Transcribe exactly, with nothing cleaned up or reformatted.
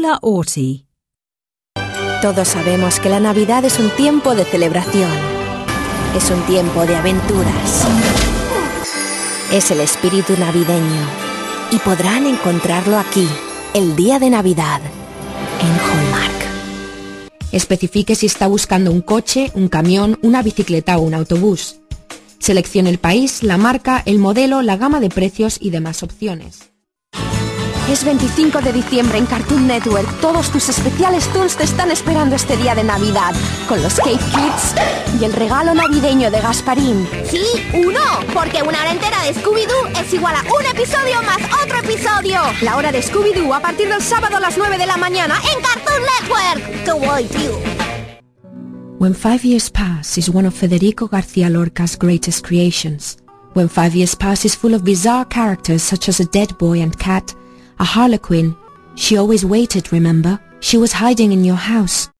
Sheila Orty. Todos sabemos que la Navidad es un tiempo de celebración. Es un tiempo de aventuras. Es el espíritu navideño. Y podrán encontrarlo aquí, el día de Navidad, en Hallmark. Especifique si está buscando un coche, un camión, una bicicleta o un autobús. Seleccione el país, la marca, el modelo, la gama de precios y demás opciones. Es veinticinco de diciembre en Cartoon Network. Todos tus especiales toons te están esperando este día de Navidad, con los Cave Kids y el regalo navideño de Gasparín. Sí, uno, porque una hora entera de Scooby-Doo es igual a un episodio más otro episodio. La hora de Scooby-Doo a partir del sábado a las nueve de la mañana en Cartoon Network. ¡Qué guay, tío! When Five Years Pass is one of Federico García Lorca's greatest creations. When Five Years Pass is full of bizarre characters such as a dead boy and cat, a harlequin. She always waited, remember? She was hiding in your house.